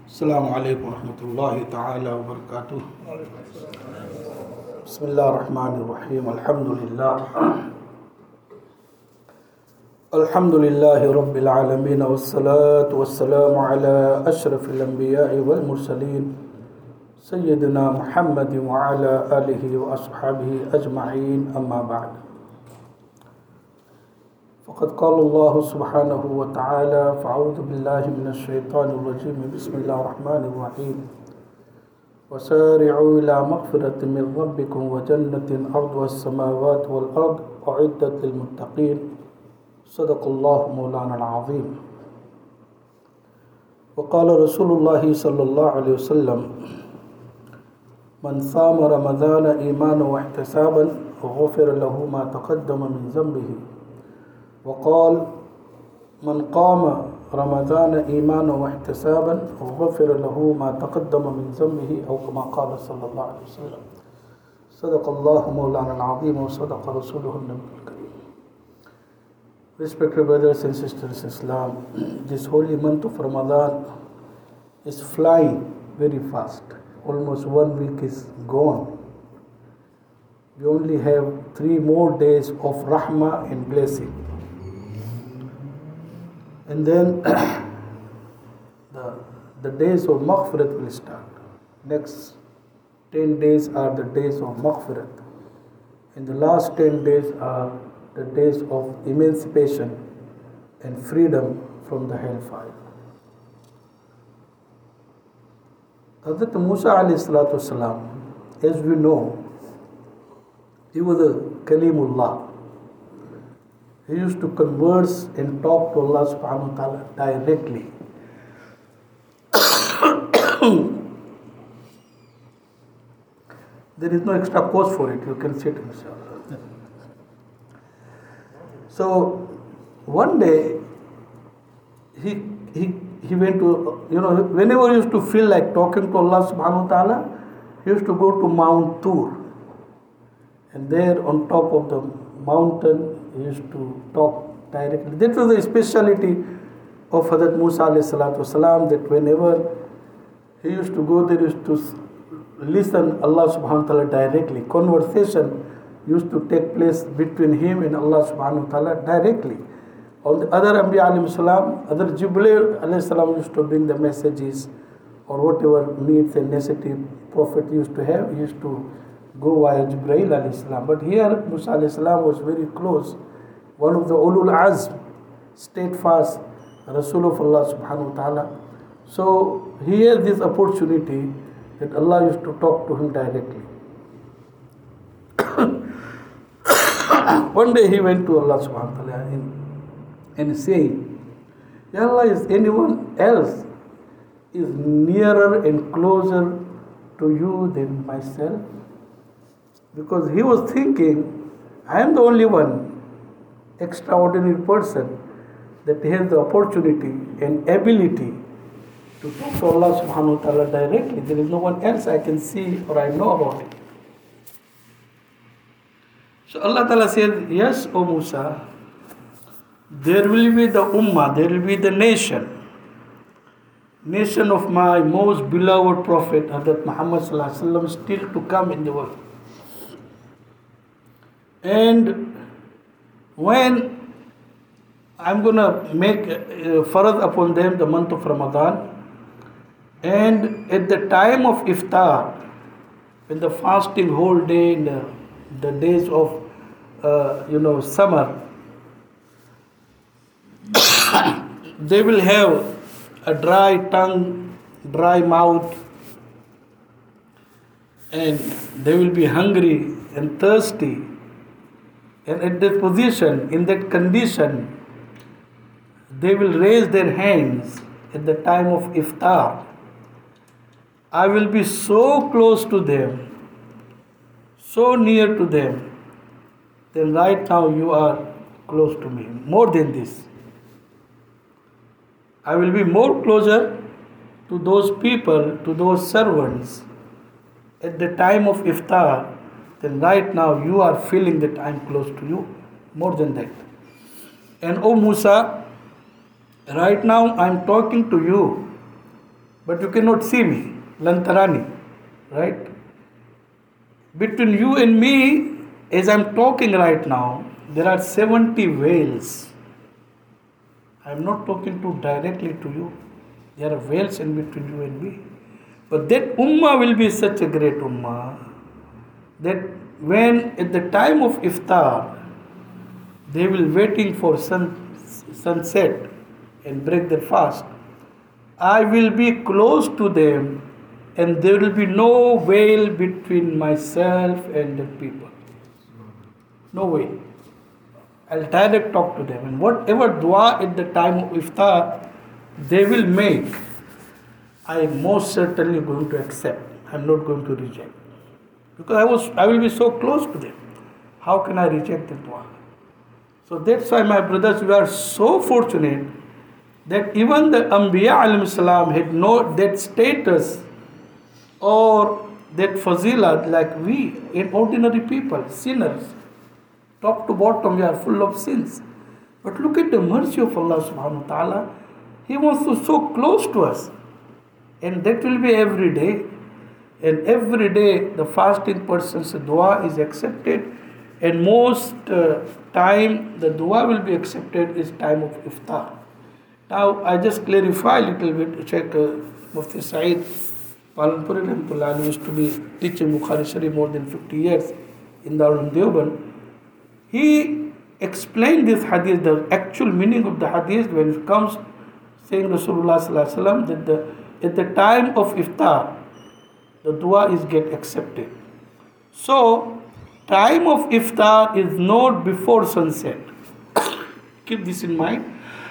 Assalamu alaikum warahmatullahi ta'ala wa barakatuh. Bismillah ar-Rahman ar-Rahim. Alhamdulillah. Alhamdulillahi Rabbil Alameen. Wassalatu wassalamu ala ashrafil anbiya'i wal mursaleen. Sayyidina Muhammadin wa ala alihi wa ashabihi ajma'een. Amma ba'd. فقد قال الله سبحانه وتعالى فأعوذ بالله من الشيطان الرجيم بسم الله الرحمن الرحيم وسارعوا إلى مغفرة من ربكم وجنة أرضها السماوات والأرض أعدت للمتقين صدق الله مولانا العظيم. وقال رسول الله صلى الله عليه وسلم من صام رمضان إيمانا واحتسابا غفر له ما تقدم من ذنبه. وقال من قام رمضان إيمانا واحتسابا غفر له ما تقدم من ذنبه أو كما قال صلى الله عليه وسلم. صدق الله مولانا العظيم وصدق رسوله النبي الكريم. Respected brothers and sisters in Islam, this holy month of Ramadan is flying very fast. Almost 1 week is gone. We only have 3 more days of rahmah and blessing. And then the days of maghfirat will start. Next 10 days are the days of maghfirat. And the last 10 days are the days of emancipation and freedom from the hellfire. Hazrat Musa alayhi salatu wasalam, as we know, he was a Kalimullah. He used to converse and talk to Allah subhanahu wa ta'ala directly. There is no extra cost for it. You can sit inshallah. So one day he went to, whenever he used to feel like talking to Allah subhanahu wa ta'ala, he used to go to Mount Tur. And there on top of the mountain, he used to talk directly. That was the speciality of Hazrat Musa alayhi salatu wasalam, that whenever he used to go there, he used to listen Allah subhanahu wa ta'ala directly. Conversation used to take place between him and Allah subhanahu wa ta'ala directly. On the other Anbiya alayhi salam, other Jibreel alayhi salam used to bring the messages or whatever needs and necessity Prophet used to have, he used to go via Jibreel alayhi salam. But here Musa alayhi salam was very close. One of the Ulul Azm, steadfast Rasul of Allah subhanahu wa ta'ala. So he had this opportunity that Allah used to talk to him directly. One day he went to Allah subhanahu wa ta'ala and saying, Ya Allah, is anyone else is nearer and closer to you than myself? Because he was thinking, I am the only one extraordinary person that has the opportunity and ability to talk to Allah subhanahu wa ta'ala directly. There is no one else I can see or I know about it. So Allah ta'ala said, yes, O Musa, there will be the ummah, there will be the nation of my most beloved Prophet, Hazrat Muhammad sallallahu alaihi wasallam, still to come in the world. And when I'm going to make farad upon them the month of Ramadan, and at the time of iftar, when the fasting whole day in the days of summer, they will have a dry tongue, dry mouth, and they will be hungry and thirsty. And at that position, in that condition, they will raise their hands at the time of iftar. I will be so close to them, so near to them, then right now you are close to me. More than this, I will be more closer to those people, to those servants at the time of iftar, then right now you are feeling that I am close to you. More than that. And O Musa, right now I am talking to you but you cannot see me, lantarani, right? Between you and me, as I'm talking right now, there are 70 veils. I'm not talking directly to you. There are veils in between you and me. But that ummah will be such a great ummah that when at the time of iftar, they will waiting for sunset and break their fast. I will be close to them and there will be no veil between myself and the people. No way. I'll direct talk to them. And whatever dua at the time of iftar they will make, I am most certainly going to accept. I'm not going to reject. Because I will be so close to them. How can I reject the dua? So that's why, my brothers, we are so fortunate that even the Anbiya alayhi salam had no that status or that fazila like we in ordinary people, sinners. Top to bottom, we are full of sins. But look at the mercy of Allah subhanahu wa ta'ala. He wants to so close to us. And that will be every day. And every day the fasting person's dua is accepted. And most time the dua will be accepted is time of iftar. Now I just clarify a little bit. Check Mufti Saeed Palanpuri Rahmatullah used to be teaching Bukhari Sharif more than 50 years in Darul Deoband. He explained this hadith, the actual meaning of the hadith when it comes saying Rasulullah sallallahu alaihi wasallam that at the time of iftar, the dua is get accepted. So, time of iftar is not before sunset. Keep this in mind.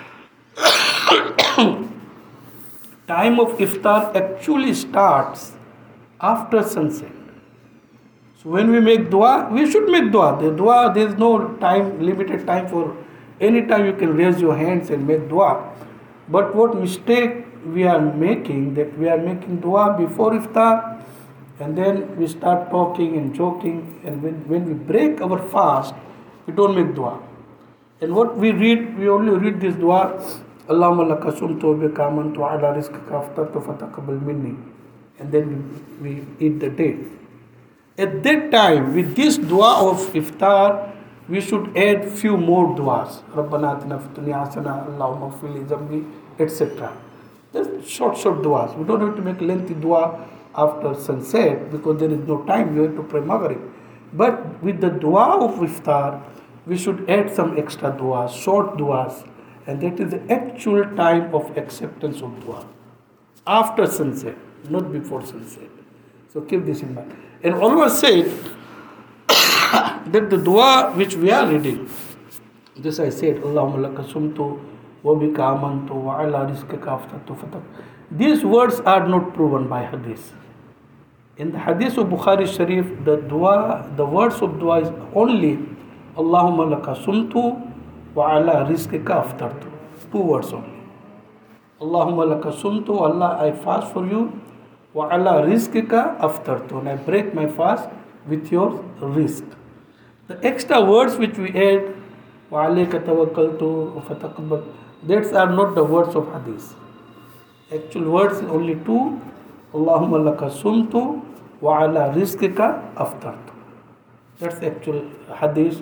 Time of iftar actually starts after sunset. So when we make dua, we should make dua. The dua, there is no time, limited time for any time you can raise your hands and make dua. But what mistake we are making, that we are making dua before iftar and then we start talking and joking, and when we break our fast, we don't make dua. And what we read, we only read this dua, Allahumma laka sumtu bika amantu ala rizqika aftartu fataqabbal minni, and then we eat the day. At that time, with this dua of iftar, we should add few more duas. Rabbana atina fid dunya hasana, Allahumma ighfir li dhanbi, etc. Just short duas. We don't have to make lengthy dua after sunset because there is no time. We have to pray Maghrib. But with the dua of iftar, we should add some extra duas, short duas, and that is the actual time of acceptance of dua. After sunset, not before sunset. So keep this in mind. And always said that the dua which we are reading, this I said, Allahumma laka sumtu wa bika amantu wa ala rizqika aftartu fataq. These words are not proven by hadith. In the hadith of Bukhari Sharif, the words of dua is only Allahumma laka sumtu wa ala rizqika aftartu. 2 words only. Allahumma laka sumtu, Allah, I fast for you. Wa ala rizqika aftartu, and I break my fast with your rizq. The extra words which we add, wa alayka tawakkaltu wa fataqabbal, those are not the words of hadith. Actual words is only 2. Allahumma laka sumtu wa ala rizqika aftartu. That's the actual hadith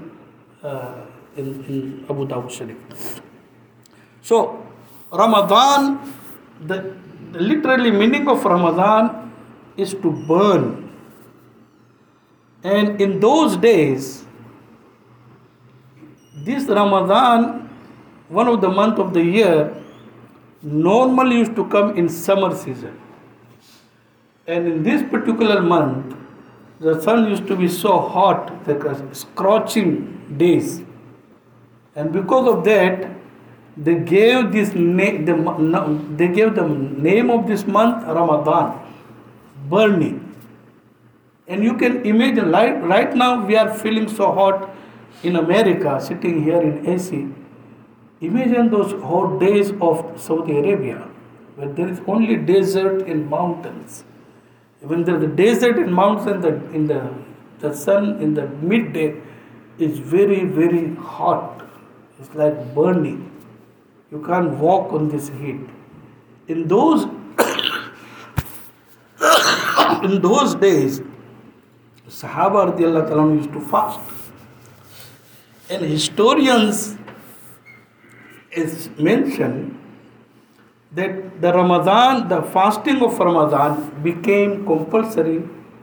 in Abu Dawud Sharif. So, Ramadan, the literally meaning of Ramadan is to burn. And in those days, this Ramadan, one of the month of the year, normally used to come in summer season. And in this particular month, the sun used to be so hot, like scorching days. And because of that, they gave the name of this month Ramadan, burning. And you can imagine, right now we are feeling so hot in America, sitting here in AC. Imagine those hot days of Saudi Arabia, where there is only desert and mountains. When there is a desert and mountains, the sun in the midday is very, very hot. It's like burning. You can't walk on this heat. In those in those days, Sahaba radiallahu ta'ala used to fast. And historians is mentioned that the fasting of Ramadan became compulsory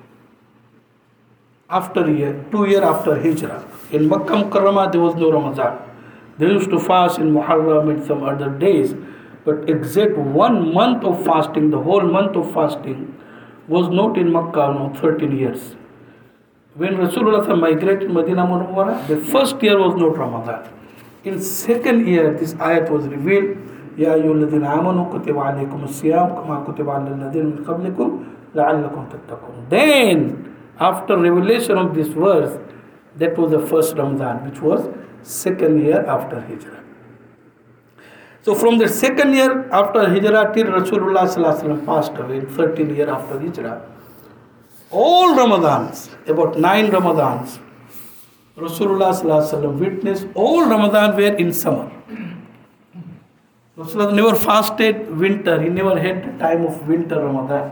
after 2 years after Hijrah. In Makkah Mukarramah there was no Ramadan. They used to fast in Muharram and some other days. But exact 1 month of fasting, the whole month of fasting, was not in Makkah, no, 13 years. When Rasulullah migrated Medina Munawwara, the first year was not Ramadan. In second year, this ayat was revealed. Ya ayyuhalladhina amanu kutiba alaykum as-siyam kama kutiba alal ladhina min qablikum la'allakum tattaqun. Then, after revelation of this verse, that was the first Ramadan, which was second year after Hijrah. So from the second year after Hijrah till Rasulullah sallallahu alaihi wasallam passed away, 13 years after Hijrah, all Ramadans, about 9 Ramadans, Rasulullah sallallahu alaihi wasallam witnessed all Ramadan were in summer. Rasulullah never fasted winter. He never had the time of winter Ramadan.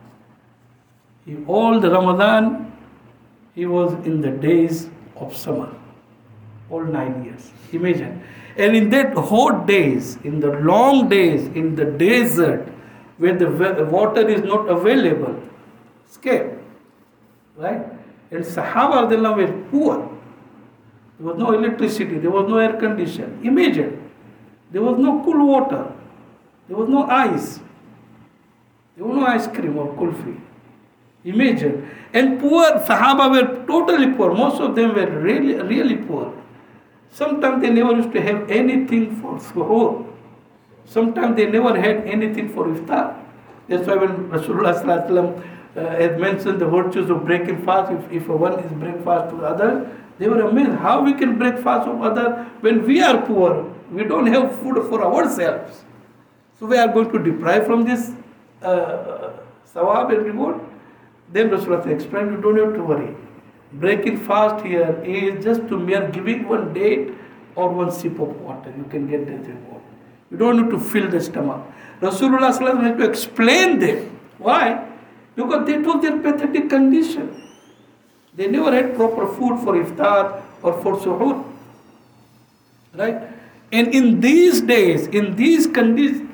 All the Ramadan, he was in the days of summer. All 9 years. Imagine. And in that hot days, in the long days, in the desert, where the water is not available, scared. Right? And Sahaba were poor. There was no electricity, there was no air condition. Imagine. There was no cool water. There was no ice. There was no ice cream or kulfi. Imagine. And poor Sahaba were totally poor. Most of them were really, really poor. Sometimes they never used to have anything for suhoor. Sometimes they never had anything for iftar. That's why when Rasulullah sallallahu alaihi wasallam had mentioned the virtues of breaking fast, if one is break fast to the other, they were amazed how we can break fast of other when we are poor. We don't have food for ourselves. So we are going to deprive from this sawab and reward. Then Rasulullah explained, you don't have to worry. Breaking fast here is just to mere giving one date or one sip of water. You can get that reward. You don't need to fill the stomach. Rasulullah had to explain them. Why? Because that was their pathetic condition. They never had proper food for iftar or for suhoor. Right? And in these days, in these conditions,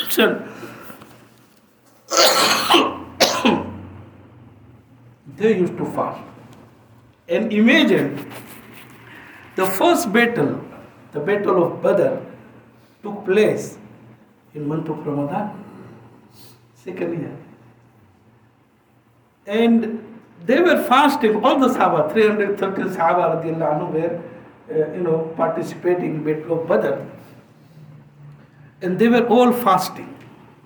they used to fast. And imagine, the first battle, the battle of Badr, took place in month of Ramadan, second year. And they were fasting, all the Sahaba, 330 Sahaba radiallahu anhu were participating in battle of Badr. And they were all fasting.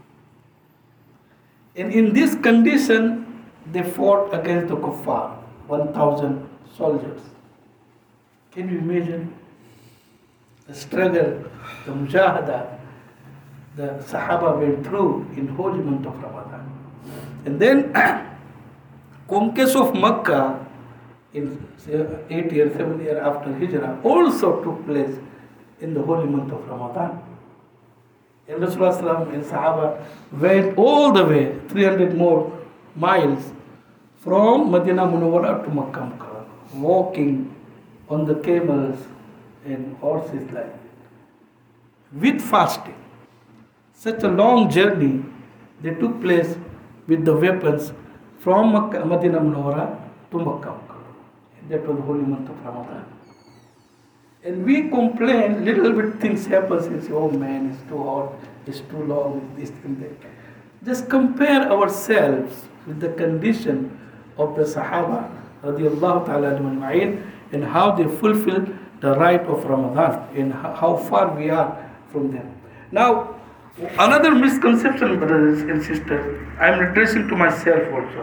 And in this condition, they fought against the kuffar, 1,000 soldiers. Can you imagine the struggle, the mujahada the Sahaba went through in holy month of Ramadan? And then conquest of Makkah in 8 years, 7 years after Hijrah also took place in the holy month of Ramadan. And Rasulullah and Sahaba went all the way, 300 more miles from Medina Munawwara to Makkah Mukarramah, walking on the camels and horses like that. With fasting. Such a long journey, they took place with the weapons from Medina Munawwara to Makkah Mukarramah. That was the holy month of Ramadan. And we complain, little bit things happen and say, oh man, it's too hot, it's too long, it's this and that. Just compare ourselves with the condition of the Sahaba radiallahu ta'ala ajma'in and how they fulfill the right of Ramadan and how far we are from them. Now, another misconception, brothers and sisters, I am addressing to myself also.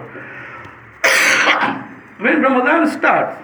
When Ramadan starts,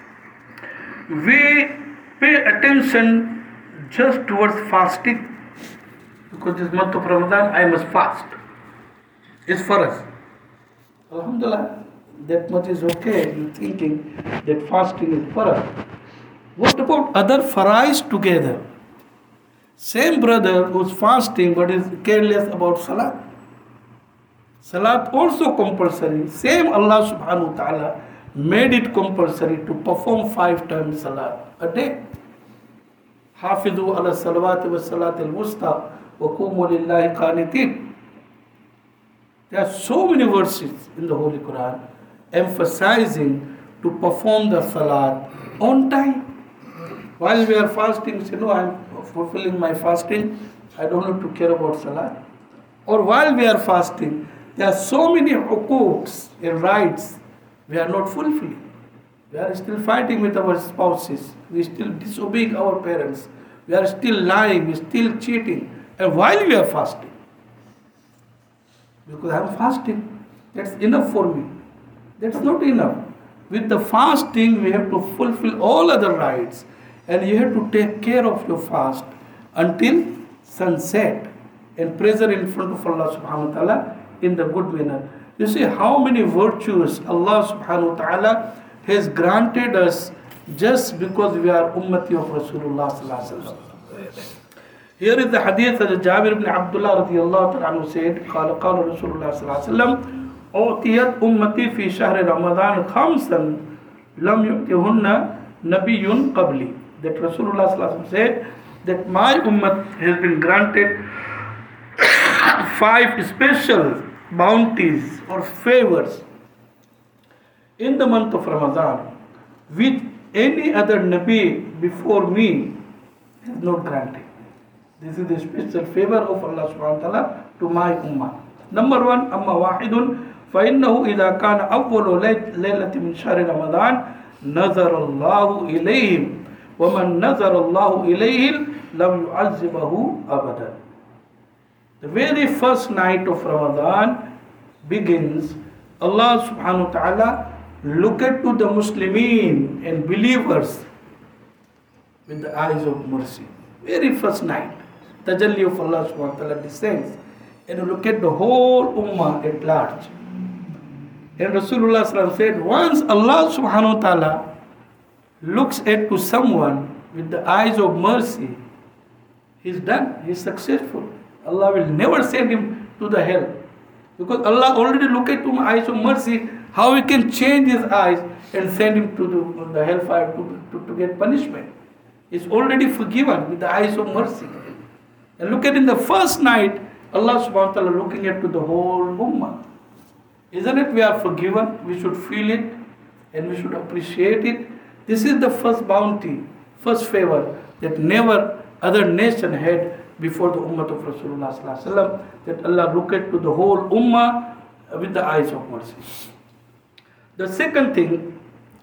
we pay attention just towards fasting, because this month of Ramadan I must fast. It's for us. Alhamdulillah, that much is okay. You're thinking that fasting is for us. What about other farais together? Same brother who's fasting but is careless about salah. Salat also compulsory. Same Allah subhanahu wa ta'ala made it compulsory to perform 5 times salat a day. Hafidhu ala salawati wa salat al-wusta wa qumu lillahi qanitin. There are so many verses in the Holy Quran emphasizing to perform the salat on time. While we are fasting, I am fulfilling my fasting, I don't have to care about salat. Or while we are fasting, there are so many huquqs and rights we are not fulfilling. We are still fighting with our spouses. We are still disobeying our parents. We are still lying. We are still cheating. And while we are fasting, because I am fasting, that's enough for me. That's not enough. With the fasting, we have to fulfill all other rights. And you have to take care of your fast until sunset and present in front of Allah subhanahu wa ta'ala in the good manner. You see how many virtues Allah subhanahu wa ta'ala has granted us just because we are ummati of Rasulullah sallallahu alaihi wasallam. Here is the hadith that Jabir ibn Abdullah radiyallahu ta'ala said, قال Rasulullah sallallahu alaihi wasallam, أعطيت أمتي في شهر رمضان خمسا لم يؤتهن نبي قبلي. That Rasulullah sallallahu alaihi wasallam said that my ummah has been granted 5 special bounties or favors in the month of Ramadan, which any other Nabi before me has not granted. This is the special favor of Allah subhanahu wa ta'ala to my ummah. Number 1, أما واحد فإنه إذا كان أول ليلة من شهر رمضان نظر الله إليهم ومن نظر الله إليهم لم يعذبه أبدا. The very first night of Ramadan begins, Allah subhanahu wa ta'ala looked to the Muslimin and believers with the eyes of mercy. Very first night, Tajalli of Allah subhanahu wa ta'ala descends and look at the whole ummah at large. And Rasulullah sallallahu alaihi wasallam said, once Allah subhanahu wa ta'ala looks at to someone with the eyes of mercy, he's done, he's successful. Allah will never send him to the hell. Because Allah already looked at him eyes of mercy, how he can change his eyes and send him to the hellfire to get punishment. He's already forgiven with the eyes of mercy. And look at in the first night, Allah subhanahu wa ta'ala looking at to the whole ummah. Isn't it we are forgiven? We should feel it and we should appreciate it. This is the first bounty, first favor that never other nation had before the ummah of Rasulullah sallallahu alaihi wasallam, that Allah looked to the whole ummah with the eyes of mercy. The second thing,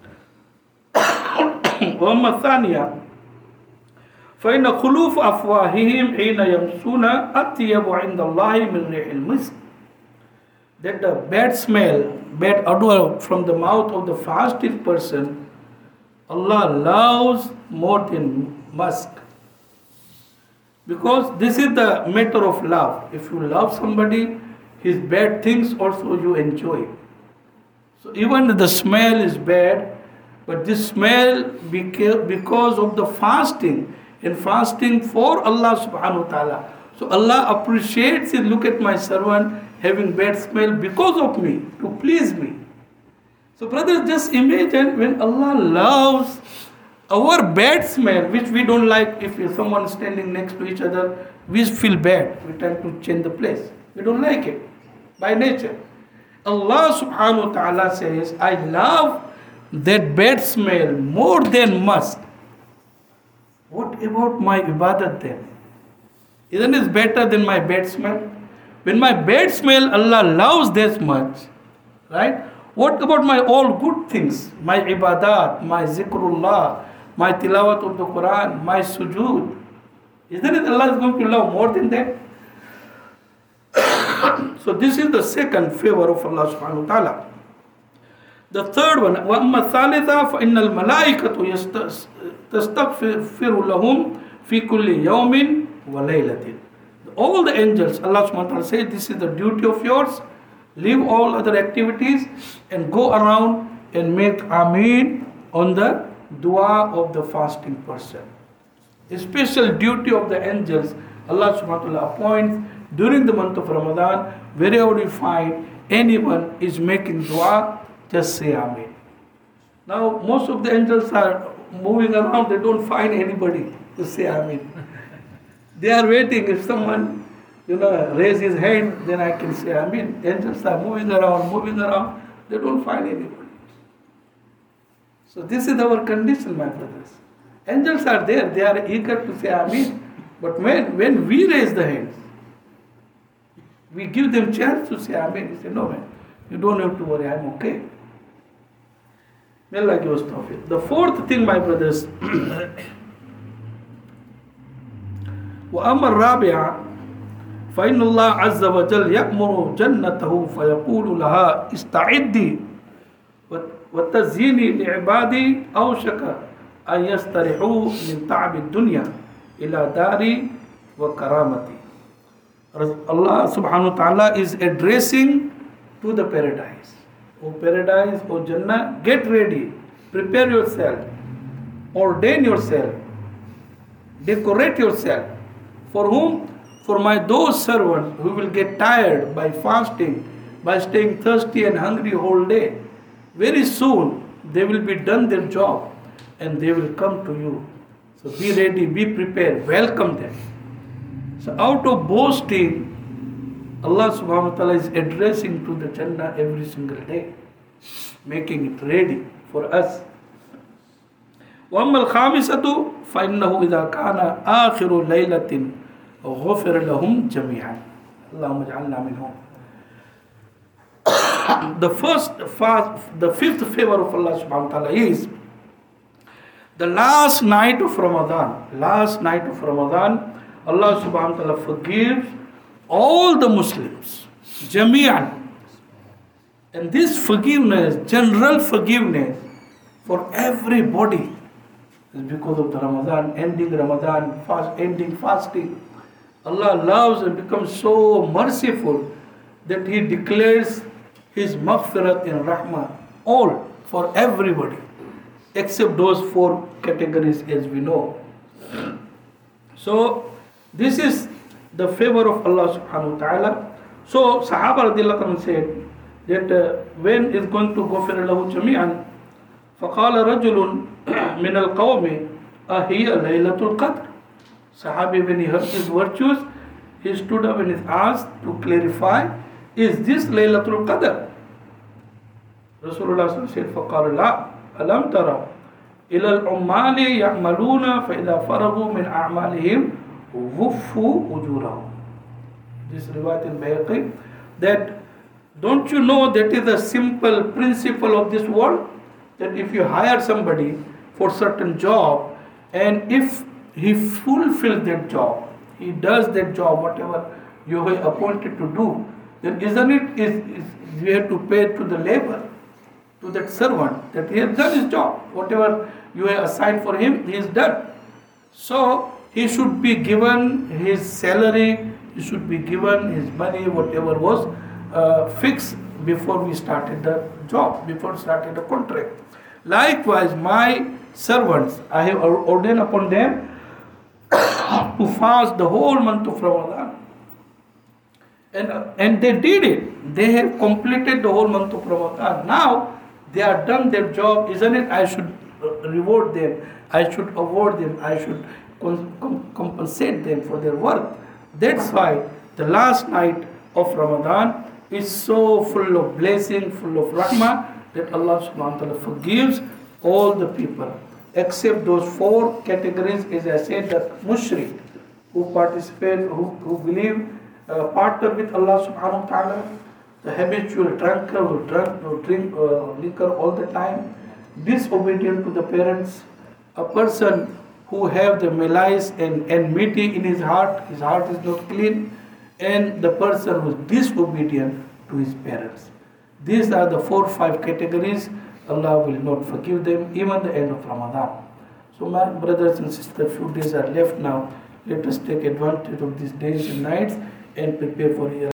وَأَمَّا الثَّانِيَةُ فَإِنَّ خُلُوفَ أَفْوَاهِهِمْ حِينَ يَمْسُونَ أَطْيَبُ عِنْدَ اللَّهِ مِنْ رِيحِ الْمِسْكِ. That the bad smell, bad odor from the mouth of the fasting person, Allah loves more than musk. Because this is the matter of love. If you love somebody, his bad things also you enjoy. So even the smell is bad, but this smell because of the fasting and fasting for Allah subhanahu wa ta'ala. So Allah appreciates it. Look at my servant having bad smell because of me, to please me. So brothers, just imagine when Allah loves our bad smell, which we don't like. If someone is standing next to each other, we feel bad. We try to change the place. We don't like it by nature. Allah subhanahu wa ta'ala says, I love that bad smell more than musk. What about my ibadat then? Isn't it better than my bad smell? When my bad smell Allah loves this much, right? What about my all good things? My ibadat, my zikrullah, my tilawat of the Quran, my sujood. Isn't it Allah is going to love more than that? So this is the second favor of Allah subhanahu wa ta'ala. The third one, وَأَمَّا الثَّالِثَةَ فَإِنَّ الْمَلَائِكَةُ تَسْتَغْفِرُ لَهُمْ فِي كُلِّ يَوْمٍ وَلَيْلَةٍ. All the angels, Allah subhanahu wa ta'ala says, this is the duty of yours. Leave all other activities and go around and make Ameen on the dua of the fasting person. A special duty of the angels, Allah subhanahu wa ta'ala appoints during the month of Ramadan. Wherever you find anyone is making dua, just say Amin. Now, most of the angels are moving around, they don't find anybody to say Amin. They are waiting. If someone, raise his hand, then I can say Amin. Angels are moving around, they don't find anybody. So this is our condition, my brothers. Angels are there, they are eager to say Amin. But when we raise the hands, we give them chance to say Amin. He say, no man, you don't have to worry, I'm okay. May Allah give us tawfiq. The fourth thing, my brothers, وأما الرابعة فإن الله عز وجل يأمر جنته فيقول لها استعدي وتزيني لعبادي أوشك أن يستريحوا من تعب الدنيا إلى داري وكرامتي. Allah subhanahu wa ta'ala is addressing to the paradise. O paradise, O Jannah, get ready, prepare yourself, ordain yourself, decorate yourself. For whom? For those servants who will get tired by fasting, by staying thirsty and hungry whole day. Very soon they will be done their job and they will come to you. So be ready, be prepared, welcome them. So out of boasting, Allah subhanahu wa ta'ala is addressing to the Jannah every single day, making it ready for us. وَأَمَّا الْخَامِسَةُ فَإِنَّهُ إِذَا كَانَ آخِرُ لَيْلَةٍ غُفِرَ لَهُمْ جَمِيعًا. اللهم اجعلنا منهم. The fifth favor of Allah subhanahu wa ta'ala is the last night of Ramadan. Last night of Ramadan, Allah subhanahu wa ta'ala forgives all the Muslims, Jami'an. And this forgiveness, general forgiveness for everybody, is because of the Ramadan, ending fasting. Allah loves and becomes so merciful that He declares His maghfirat and rahmah all for everybody, except those four categories as we know. So this is the favor of Allah subhanahu wa ta'ala. So Sahaba radiallahu anhu said that when is going to go for lahu jami'an, فقال رجل من القوم أهي ليلة القدر. Sahabi, when he heard his virtues, he stood up and is asked to clarify, is this Laylatul Qadr? Rasulullah said, فقال لا ألم ترى إلى العمال يعملون فإذا فرغوا من أعمالهم وفوا أجورهم. This riwayat in Bayhaqi, that don't you know that is a simple principle of this world, that if you hire somebody for certain job and if he fulfills that job, he does that job, whatever you are appointed to do, then isn't it you have to pay to the labor, to that servant, that he has done his job. Whatever you have assigned for him, he has done. So he should be given his salary, he should be given his money, whatever was fixed before we started the job, before started the contract. Likewise, my servants, I have ordained upon them to fast the whole month of Ramadan. And they did it. They have completed the whole month of Ramadan. Now they are done their job, isn't it? I should reward them. I should award them. I should compensate them for their work. That's why the last night of Ramadan is so full of blessing, full of rahmah, that Allah subhanahu wa ta'ala forgives all the people, except those four categories, as I said, that mushrik, who participate, who believe, partner with Allah subhanahu wa ta'ala, the habitual drunkard who drink liquor all the time, disobedient to the parents, a person who have the malice and enmity in his heart is not clean, and the person who is disobedient to his parents. These are the 4-5 categories. Allah will not forgive them even the end of Ramadan. So my brothers and sisters, few days are left now. Let us take advantage of these days and nights and prepare for